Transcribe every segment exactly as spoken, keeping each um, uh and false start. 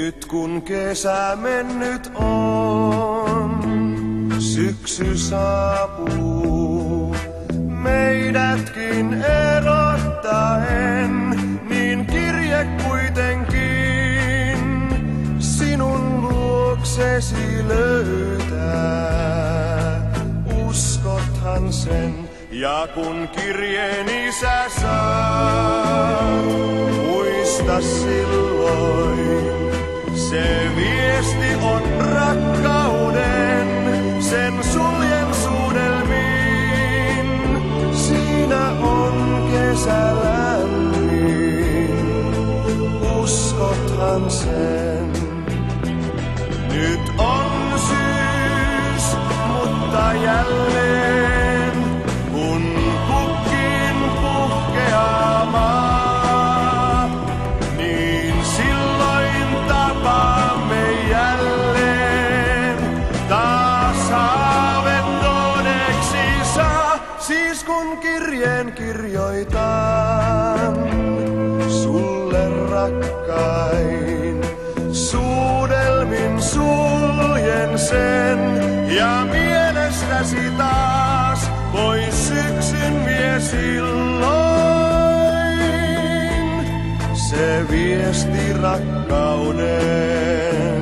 Nyt kun kesä mennyt on, syksy saapuu, meidätkin erottaen, niin kirje kuitenkin sinun luoksesi löytää. Uskothan sen, ja kun kirjeeni sä saat, muista silloin, se viesti on rakkauden, sen suljen suudelmiin. Siinä on kesä lämmin, uskothan sen. Nyt on syys, mutta jälleen, kun kukkin puhkeamaa, niin silloin tapaamme jälleen. Taas haave todeksi saa, siis kun kirjeen kirjoitan sulle rakkain. Suudelmin suljen sen, ja mielestäsi taas pois syksyn vie silloin se viesti rakkauden.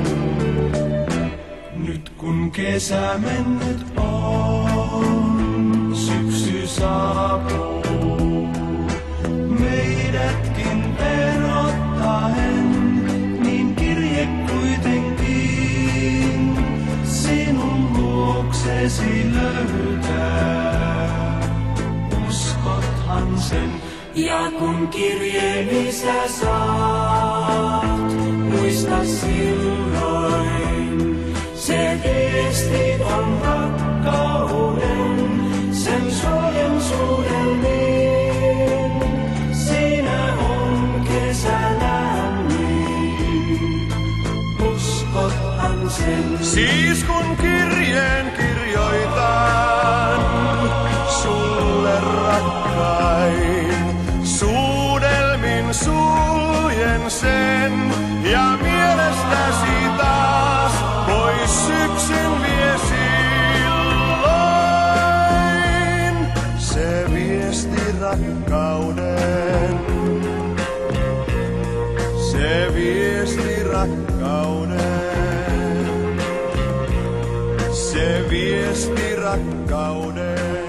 Nyt kun kesä mennyt on, syksy saapuu, meidätkin erottaen, niin kirje kuitenkin sinun luoksesi löytää. Uskothan sen, ja kun kirjeeni sä saat, muista silloin, se viesti on rakkauden, sen suljen suudelmiin. Siinä on kesä lämmin, uskothan sen. Siis kun kirjeen kirjoitan sulle rakkain, suudelmin suljen sen, ja mielestäsi taas pois syksyn vie silloin se viesti rakkauden, se viesti rakkauden, se viesti rakkauden.